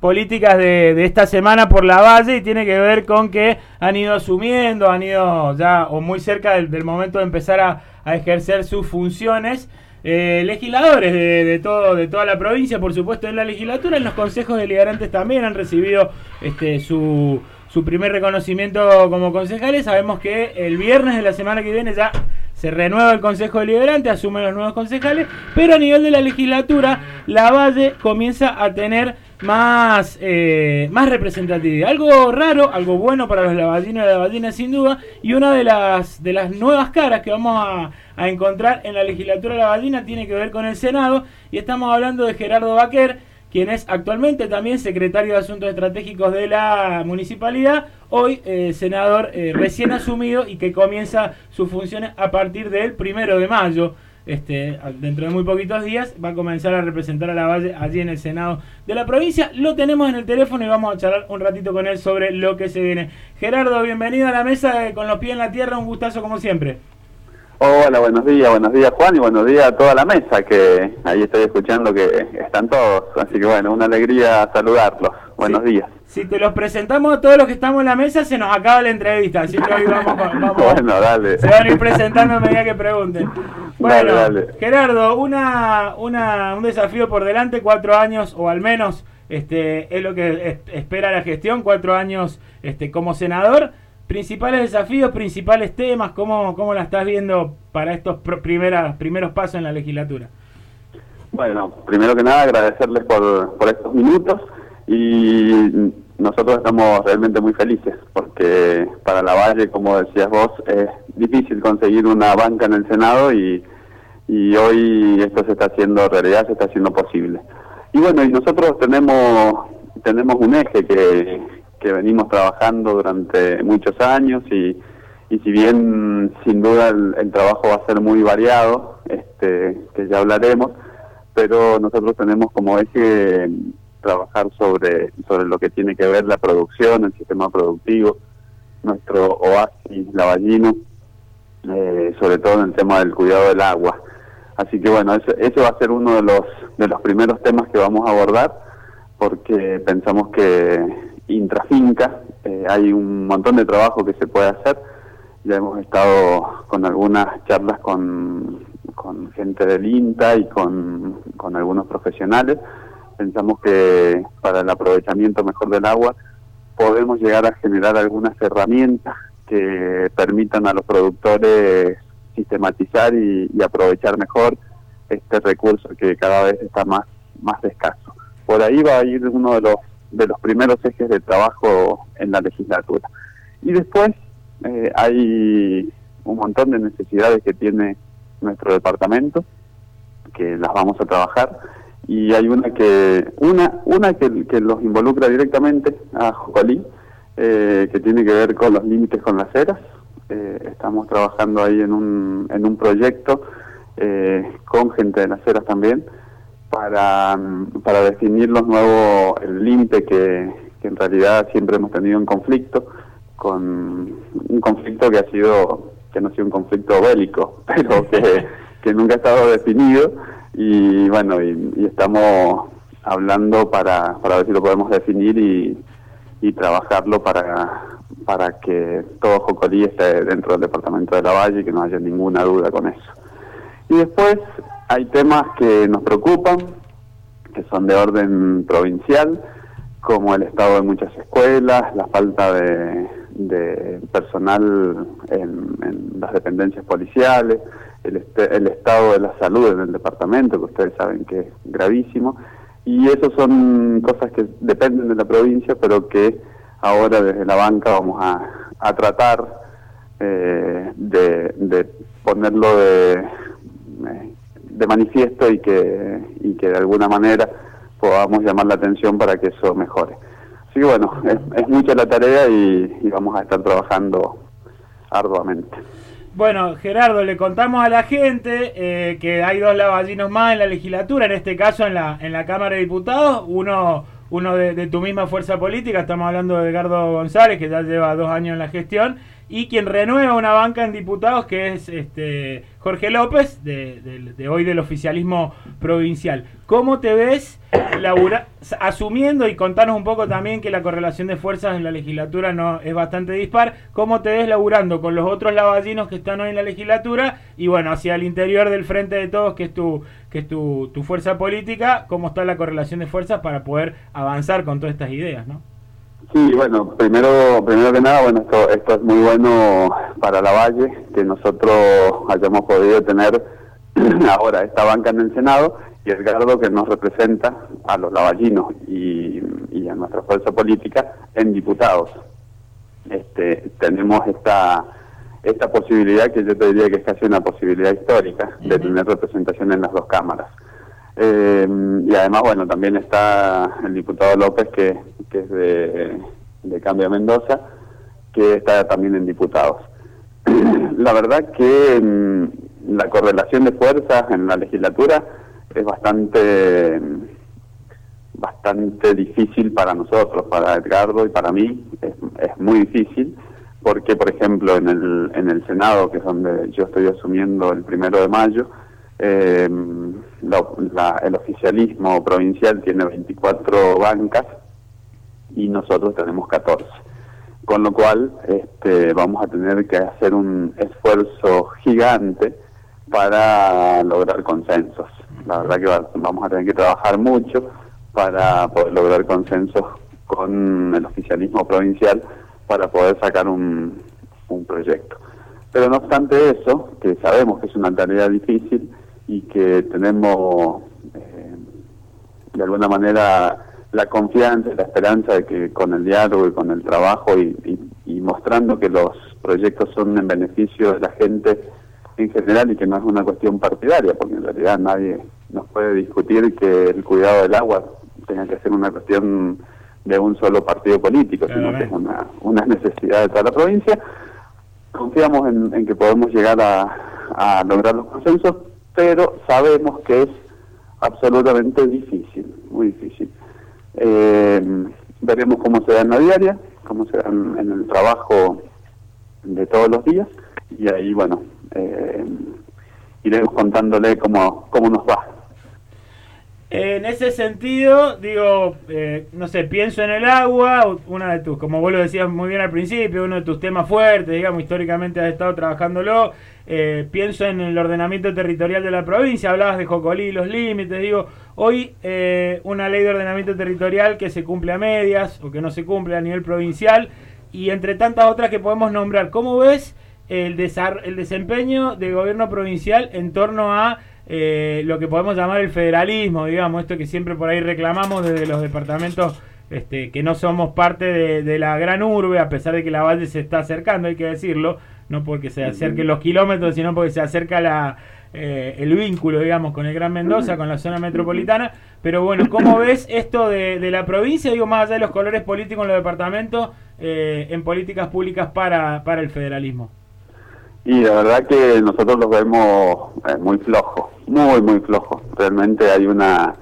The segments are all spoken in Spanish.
políticas de esta semana por Lavalle y tiene que ver con que han ido asumiendo, han ido ya o muy cerca del momento de empezar a ejercer sus funciones. Legisladores de toda la provincia, por supuesto en la legislatura, en los consejos deliberantes también han recibido su primer reconocimiento como concejales. Sabemos que el viernes de la semana que viene ya se renueva el Consejo Deliberante, asumen los nuevos concejales, pero a nivel de la legislatura, Lavalle comienza a tener más representatividad. Algo raro, algo bueno para los lavallinos y lavallinas sin duda, y una de las nuevas caras que vamos a encontrar en la legislatura lavallina tiene que ver con el Senado, y estamos hablando de Gerardo Baquer, quien es actualmente también secretario de Asuntos Estratégicos de la municipalidad, hoy senador recién asumido y que comienza sus funciones a partir del 1 de mayo. Dentro de muy poquitos días va a comenzar a representar a Lavalle allí en el Senado de la provincia. Lo tenemos en el teléfono y vamos a charlar un ratito con él sobre lo que se viene. Gerardo, bienvenido a la mesa con los pies en la tierra, un gustazo como siempre. Hola, buenos días Juan y buenos días a toda la mesa, que ahí estoy escuchando que están todos, así que bueno, una alegría saludarlos. Buenos días. Si te los presentamos a todos los que estamos en la mesa, se nos acaba la entrevista, así que hoy vamos bueno, dale. Se van a ir presentando a medida que pregunten. Bueno, dale. Gerardo, un desafío por delante, 4 años o al menos es lo que espera la gestión, 4 años como senador. Principales desafíos, principales temas, ¿cómo la estás viendo para estos primeros pasos en la legislatura? Bueno, primero que nada agradecerles por estos minutos, y nosotros estamos realmente muy felices porque para Lavalle, como decías vos, es difícil conseguir una banca en el Senado y hoy esto se está haciendo realidad, se está haciendo posible. Y bueno, y nosotros tenemos un eje que venimos trabajando durante muchos años y si bien sin duda el trabajo va a ser muy variado, que ya hablaremos, pero nosotros tenemos como eje trabajar sobre lo que tiene que ver la producción, el sistema productivo, nuestro oasis lavallino, sobre todo en el tema del cuidado del agua. Así que bueno, ese va a ser uno de los primeros temas que vamos a abordar, porque pensamos que intrafinca hay un montón de trabajo que se puede hacer. Ya hemos estado con algunas charlas con gente del INTA y con algunos profesionales. Pensamos que para el aprovechamiento mejor del agua podemos llegar a generar algunas herramientas que permitan a los productores sistematizar y aprovechar mejor este recurso que cada vez está más escaso. Por ahí va a ir uno de los primeros ejes de trabajo en la legislatura. Y después hay un montón de necesidades que tiene nuestro departamento, que las vamos a trabajar, y hay una que los involucra directamente a Jocolí, que tiene que ver con los límites con las eras. Estamos trabajando ahí en un proyecto con gente de las eras también, para definir el límite que en realidad siempre hemos tenido en conflicto, con un conflicto que no ha sido un conflicto bélico, pero que nunca ha estado definido, y bueno, y estamos hablando para ver si lo podemos definir y trabajarlo para que todo Jocolí esté dentro del departamento de Lavalle y que no haya ninguna duda con eso. Y después hay temas que nos preocupan, que son de orden provincial, como el estado de muchas escuelas, la falta de personal en las dependencias policiales, el estado de la salud en el departamento, que ustedes saben que es gravísimo, y eso son cosas que dependen de la provincia, pero que ahora desde la banca vamos a tratar de ponerlo de manifiesto y que de alguna manera podamos llamar la atención para que eso mejore. Así que bueno, es mucha la tarea y vamos a estar trabajando arduamente. Bueno, Gerardo, le contamos a la gente que hay 2 lavallinos más en la legislatura, en este caso en la Cámara de Diputados, uno de tu misma fuerza política, estamos hablando de Edgardo González, que ya lleva 2 años en la gestión, y quien renueva una banca en diputados, que es Jorge López, de hoy del oficialismo provincial. ¿Cómo te ves asumiendo, y contanos un poco también que la correlación de fuerzas en la legislatura no es bastante dispar, cómo te ves laburando con los otros lavallinos que están hoy en la legislatura y bueno, hacia el interior del Frente de Todos, que es tu fuerza política, cómo está la correlación de fuerzas para poder avanzar con todas estas ideas, ¿no? Sí, bueno, primero que nada, bueno, esto es muy bueno para Lavalle, que nosotros hayamos podido tener ahora esta banca en el Senado, y Edgardo, que nos representa a los lavallinos y a nuestra fuerza política en diputados. Tenemos esta posibilidad, que yo te diría que es casi una posibilidad histórica, de tener representación en las dos cámaras. Y además, bueno, también está el diputado López, que es de Cambio Mendoza, que está también en diputados. La verdad que la correlación de fuerzas en la legislatura es bastante difícil para nosotros, para Edgardo y para mí, es muy difícil, porque por ejemplo en el Senado, que es donde yo estoy asumiendo el 1 de mayo, el oficialismo provincial tiene 24 bancas y nosotros tenemos 14, con lo cual vamos a tener que hacer un esfuerzo gigante para lograr consensos. La verdad que vamos a tener que trabajar mucho para poder lograr consensos con el oficialismo provincial para poder sacar un proyecto. Pero no obstante eso, que sabemos que es una tarea difícil y que tenemos de alguna manera la confianza y la esperanza de que con el diálogo y con el trabajo y mostrando que los proyectos son en beneficio de la gente en general y que no es una cuestión partidaria, porque en realidad nadie nos puede discutir que el cuidado del agua tenga que ser una cuestión de un solo partido político, sino que es una necesidad de toda la provincia. Confiamos en que podemos llegar a lograr los consensos, pero sabemos que es absolutamente difícil, muy difícil. Veremos cómo se da en la diaria, cómo se da en el trabajo de todos los días, y ahí, bueno, iremos contándole cómo nos va. En ese sentido, digo, no sé, pienso en el agua, una de tus, como vos lo decías muy bien al principio, uno de tus temas fuertes, digamos, históricamente has estado trabajándolo. Pienso en el ordenamiento territorial de la provincia, hablabas de Jocolí, los límites, digo, hoy una ley de ordenamiento territorial que se cumple a medias o que no se cumple a nivel provincial, y entre tantas otras que podemos nombrar. ¿Cómo ves el desempeño del gobierno provincial en torno a lo que podemos llamar el federalismo, digamos, esto que siempre por ahí reclamamos desde los departamentos que no somos parte de la gran urbe, a pesar de que Lavalle se está acercando, hay que decirlo, no porque se acerquen los kilómetros, sino porque se acerca el vínculo, digamos, con el Gran Mendoza, con la zona metropolitana. Pero bueno, ¿cómo ves esto de la provincia, digo, más allá de los colores políticos en los departamentos, en políticas públicas para el federalismo? Y la verdad que nosotros los vemos muy flojos, muy flojos. Realmente hay una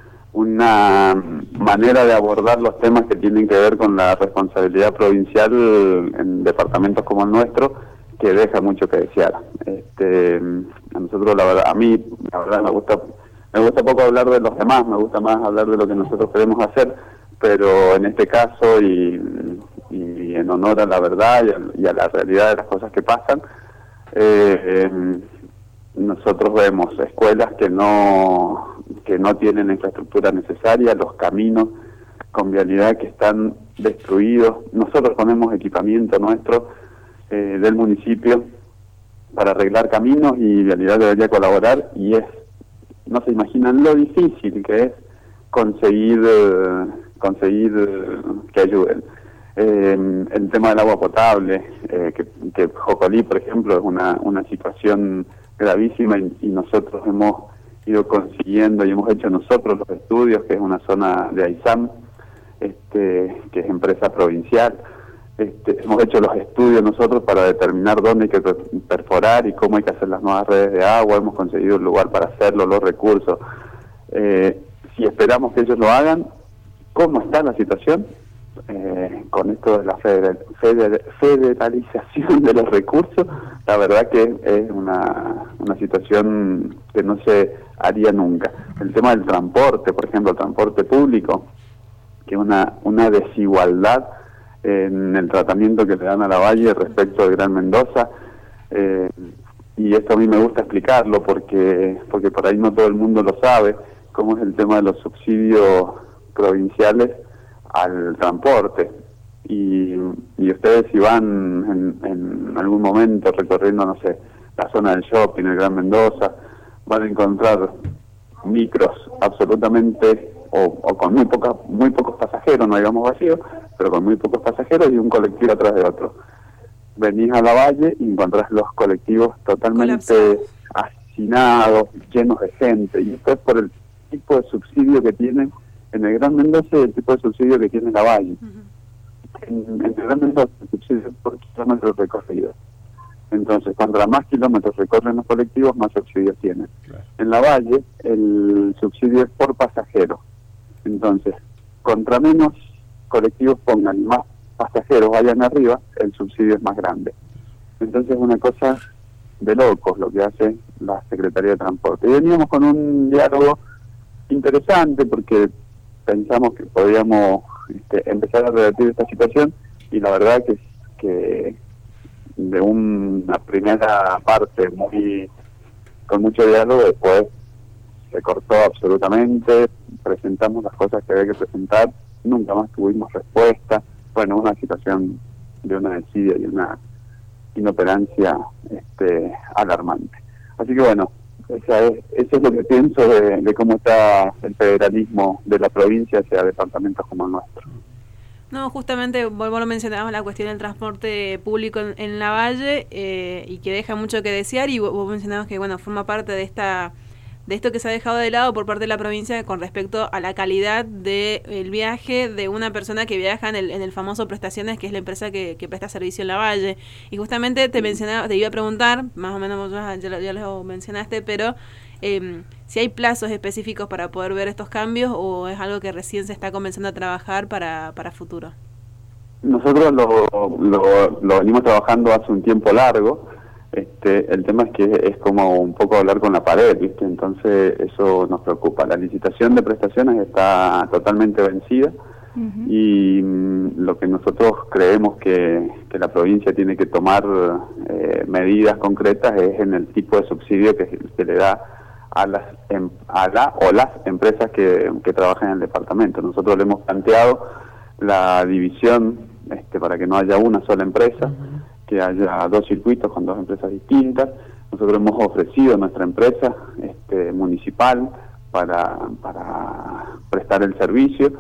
manera de abordar los temas que tienen que ver con la responsabilidad provincial en departamentos como el nuestro, que deja mucho que desear. A nosotros, a mí, la verdad, me gusta poco hablar de los demás, me gusta más hablar de lo que nosotros queremos hacer, pero en este caso y en honor a la verdad y a la realidad de las cosas que pasan, nosotros vemos escuelas que no tienen la infraestructura necesaria, los caminos con vialidad que están destruidos. Nosotros ponemos equipamiento nuestro del municipio para arreglar caminos, y vialidad debería colaborar, y no se imaginan lo difícil que es conseguir que ayuden. El tema del agua potable, que Jocolí, por ejemplo, es una situación gravísima, y nosotros hemos ido consiguiendo y hemos hecho nosotros los estudios, que es una zona de AISAM, que es empresa provincial. Hemos hecho los estudios nosotros para determinar dónde hay que perforar y cómo hay que hacer las nuevas redes de agua. Hemos conseguido el lugar para hacerlo, los recursos. Si esperamos que ellos lo hagan, ¿cómo está la situación? con esto de la federalización de los recursos, la verdad que es una situación que no se haría nunca. El tema del transporte, por ejemplo, el transporte público, que es una desigualdad en el tratamiento que le dan a la Valle respecto al Gran Mendoza, y esto a mí me gusta explicarlo porque por ahí no todo el mundo lo sabe, cómo es el tema de los subsidios provinciales al transporte. Y ustedes, si van en algún momento recorriendo, no sé, la zona del shopping, el Gran Mendoza, van a encontrar micros absolutamente o con muy pocos pasajeros, no digamos vacíos, pero con muy pocos pasajeros y un colectivo atrás de otro. Venís a la Valle y encontrás los colectivos totalmente hacinados, llenos de gente, y esto es por el tipo de subsidio que tienen en el Gran Mendoza y el tipo de subsidio que tiene la Valle. En el Gran Mendoza el subsidio es por kilómetros recorridos. Entonces, cuanto más kilómetros recorren los colectivos, más subsidios tienen. Claro. En la Valle, el subsidio es por pasajero. Entonces, contra menos colectivos pongan y más pasajeros vayan arriba, el subsidio es más grande. Entonces, es una cosa de locos lo que hace la Secretaría de Transporte. Y veníamos con un diálogo interesante porque pensamos que podíamos empezar a revertir esta situación, y la verdad que de una primera parte con mucho diálogo, después se cortó absolutamente, presentamos las cosas que había que presentar, nunca más tuvimos respuesta. Bueno, una situación de una desidia y una inoperancia alarmante. Así que bueno, eso es lo que pienso de cómo está el federalismo de la provincia hacia departamentos como el nuestro. No, justamente vos lo mencionabas, la cuestión del transporte público en la Valle, y que deja mucho que desear, y vos mencionabas que bueno, forma parte de esto que se ha dejado de lado por parte de la provincia con respecto a la calidad del viaje de una persona que viaja en el famoso Prestaciones, que es la empresa que presta servicio en la Valle. Y justamente te iba a preguntar, más o menos vos ya lo mencionaste, pero si hay plazos específicos para poder ver estos cambios, o es algo que recién se está comenzando a trabajar para futuro. Nosotros lo venimos trabajando hace un tiempo largo. El tema es que es como un poco hablar con la pared, ¿viste? Entonces eso nos preocupa. La licitación de prestaciones está totalmente vencida. Uh-huh. Y lo que nosotros creemos que la provincia tiene que tomar medidas concretas es en el tipo de subsidio que le da a las empresas que trabajan en el departamento. Nosotros le hemos planteado la división para que no haya una sola empresa, uh-huh, que haya dos circuitos con dos empresas distintas. Nosotros hemos ofrecido nuestra empresa municipal para prestar el servicio,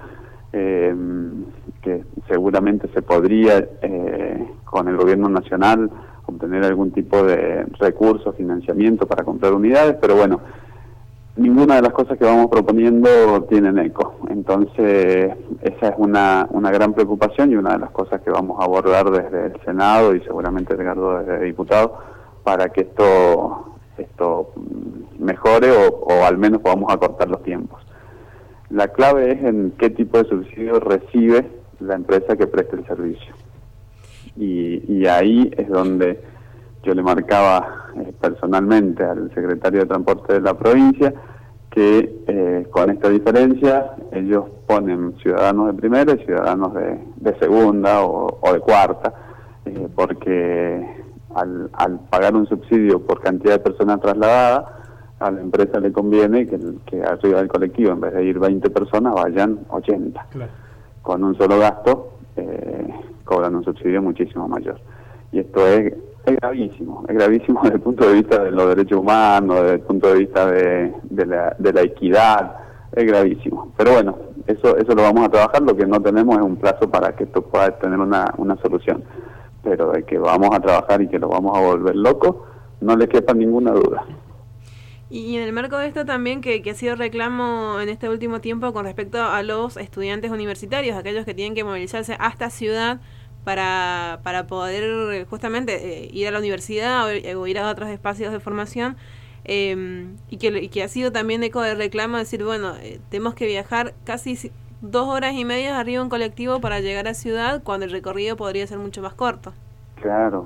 que seguramente se podría con el gobierno nacional obtener algún tipo de recursos, financiamiento para comprar unidades, pero bueno, ninguna de las cosas que vamos proponiendo tienen eco. Entonces esa es una gran preocupación y una de las cosas que vamos a abordar desde el Senado y seguramente Edgardo desde diputado, para que esto mejore o al menos podamos acortar los tiempos. La clave es en qué tipo de subsidio recibe la empresa que presta el servicio. Y ahí es donde yo le marcaba personalmente al secretario de Transporte de la provincia que con esta diferencia ellos ponen ciudadanos de primera y ciudadanos de segunda o de cuarta, porque al pagar un subsidio por cantidad de personas trasladadas, a la empresa le conviene que arriba del colectivo, en vez de ir 20 personas, vayan 80. Claro. Con un solo gasto cobran un subsidio muchísimo mayor. Y esto es gravísimo desde el punto de vista de los derechos humanos, desde el punto de vista de la equidad, es gravísimo. Pero bueno, eso lo vamos a trabajar. Lo que no tenemos es un plazo para que esto pueda tener una solución. Pero de que vamos a trabajar y que lo vamos a volver loco, no le quepa ninguna duda. Y en el marco de esto también que ha sido reclamo en este último tiempo con respecto a los estudiantes universitarios, aquellos que tienen que movilizarse hasta ciudad para poder justamente ir a la universidad o ir a otros espacios de formación, y que ha sido también eco de reclamo, decir, bueno, tenemos que viajar casi 2 horas y media arriba en colectivo para llegar a Ciudad, cuando el recorrido podría ser mucho más corto. Claro,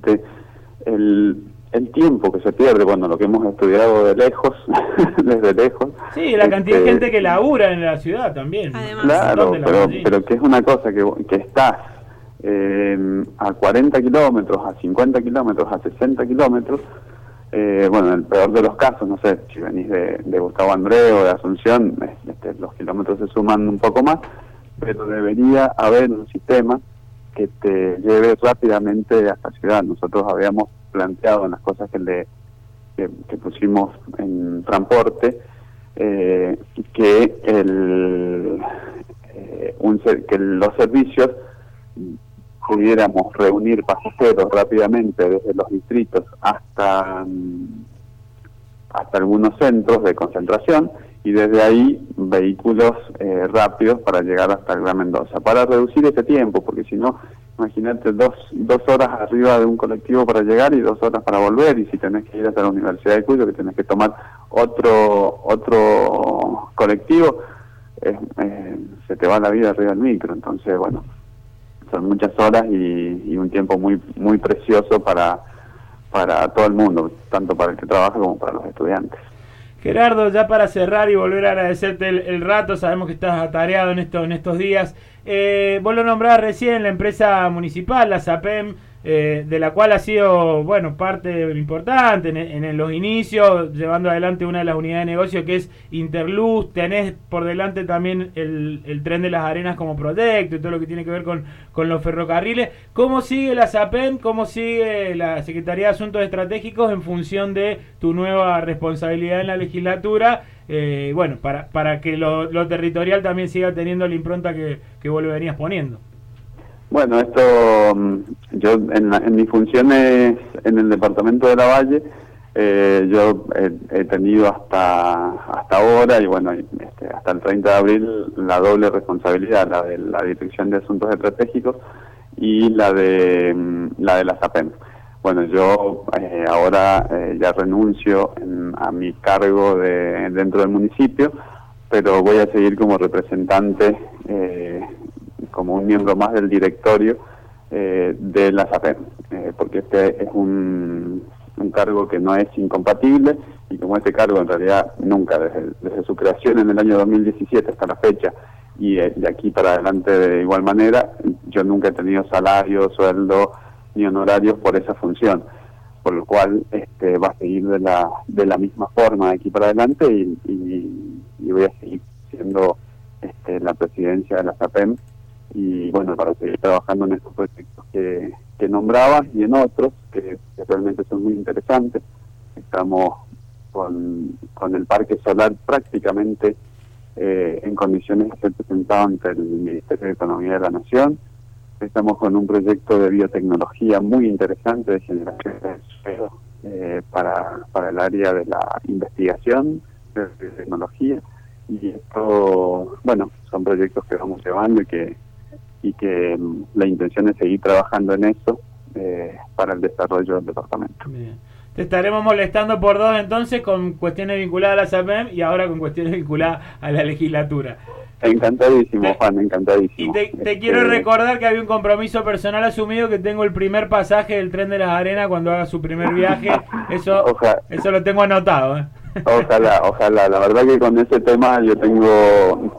el tiempo que se pierde, bueno, lo que hemos estudiado de lejos, desde lejos. Sí, la cantidad de gente que labura en la ciudad también. Además, claro, pero que es una cosa que estás a 40 kilómetros, a 50 kilómetros, a 60 kilómetros, bueno, en el peor de los casos, no sé, si venís de Gustavo André o de Asunción, los kilómetros se suman un poco más, pero debería haber un sistema que te lleve rápidamente hasta Ciudad. Nosotros habíamos planteado en las cosas que pusimos en transporte, que los servicios pudiéramos reunir pasajeros rápidamente desde los distritos hasta algunos centros de concentración, y desde ahí vehículos rápidos para llegar hasta el Gran Mendoza, para reducir ese tiempo, porque si no, imagínate dos horas arriba de un colectivo para llegar y 2 horas para volver, y si tenés que ir hasta la Universidad de Cuyo, que tenés que tomar otro colectivo, se te va la vida arriba del micro. Entonces, bueno, son muchas horas y un tiempo muy muy precioso para todo el mundo, tanto para el que trabaja como para los estudiantes. Gerardo, ya para cerrar y volver a agradecerte el rato, sabemos que estás atareado en estos días. Vos lo nombrabas recién, la empresa municipal, la SAPEM, de la cual ha sido, bueno, parte importante en los inicios, llevando adelante una de las unidades de negocio que es Interluz. Tenés por delante también el Tren de las Arenas como proyecto y todo lo que tiene que ver con los ferrocarriles. ¿Cómo sigue la SAPEM? ¿Cómo sigue la Secretaría de Asuntos Estratégicos en función de tu nueva responsabilidad en la legislatura? Bueno, para que lo territorial también siga teniendo la impronta que vos le venías poniendo. Bueno, esto, yo en mis funciones en el departamento de Lavalle, yo he tenido hasta ahora, y bueno, hasta el 30 de abril, la doble responsabilidad, la de la Dirección de Asuntos Estratégicos y la de la SAPEM. Bueno, yo ahora ya renuncio a mi cargo dentro del municipio, pero voy a seguir como representante, como un miembro más del directorio de la SAPEM, porque este es un cargo que no es incompatible, y como este cargo en realidad nunca, desde su creación en el año 2017 hasta la fecha, y de aquí para adelante de igual manera, yo nunca he tenido salario, sueldo ni honorarios por esa función, por lo cual va a seguir de la misma forma de aquí para adelante, y voy a seguir siendo la presidencia de la SAPEM, y bueno, para seguir trabajando en estos proyectos que nombrabas y en otros que realmente son muy interesantes. Estamos con el parque solar prácticamente en condiciones de ser presentado ante el Ministerio de Economía de la Nación. Estamos con un proyecto de biotecnología muy interesante de generación de suelo para el área de la investigación de biotecnología, y esto, bueno, son proyectos que vamos llevando y que la intención es seguir trabajando en eso para el desarrollo del departamento. Bien. Te estaremos molestando por dos entonces, con cuestiones vinculadas a la SAPEM y ahora con cuestiones vinculadas a la legislatura. Encantadísimo, Juan, encantadísimo. Y te quiero recordar que había un compromiso personal asumido, que tengo el primer pasaje del Tren de las Arenas cuando haga su primer viaje. Eso lo tengo anotado, ¿eh? Ojalá. La verdad que con ese tema yo tengo,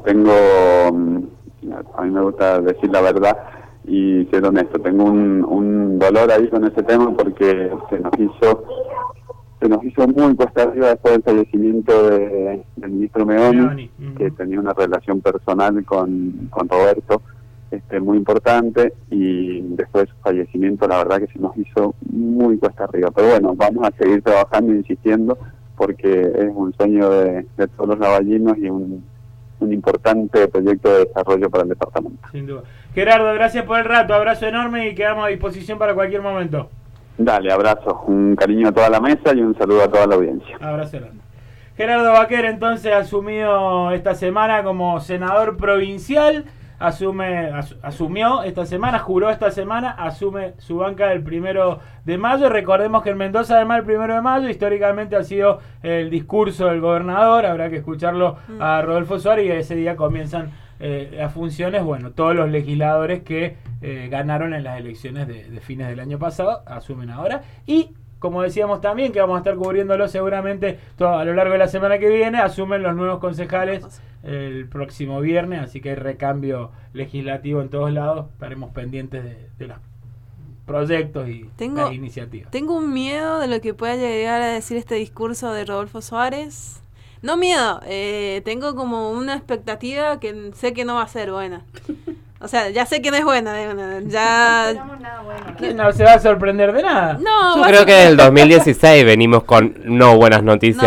a mí me gusta decir la verdad y ser honesto. Tengo un dolor ahí con ese tema, porque se nos hizo muy cuesta arriba después del fallecimiento del ministro Meoni, que tenía una relación personal con Roberto muy importante, y después de su fallecimiento la verdad que se nos hizo muy cuesta arriba. Pero bueno, vamos a seguir trabajando e insistiendo, porque es un sueño de todos los lavallinos y un importante proyecto de desarrollo para el departamento. Sin duda. Gerardo, gracias por el rato, abrazo enorme y quedamos a disposición para cualquier momento. Dale, abrazo, un cariño a toda la mesa y un saludo a toda la audiencia. Abrazo grande. Gerardo Baquer entonces asumió esta semana como senador provincial, asumió esta semana, juró esta semana, asume su banca el 1 de mayo. Recordemos que en Mendoza, además, el 1 de mayo históricamente ha sido el discurso del gobernador. Habrá que escucharlo a Rodolfo Suárez, y ese día comienzan las funciones, bueno, todos los legisladores que ganaron en las elecciones de fines del año pasado asumen ahora. Y como decíamos también, que vamos a estar cubriéndolo seguramente a lo largo de la semana que viene, asumen los nuevos concejales el próximo viernes, así que hay recambio legislativo en todos lados. Estaremos pendientes de los proyectos y las iniciativas. Tengo un miedo de lo que pueda llegar a decir este discurso de Rodolfo Suárez. No miedo, tengo como una expectativa que sé que no va a ser buena. O sea, ya sé que no es buena. Ya no esperamos nada bueno. No se va a sorprender de nada. No, yo creo que del 2016 venimos con no buenas noticias.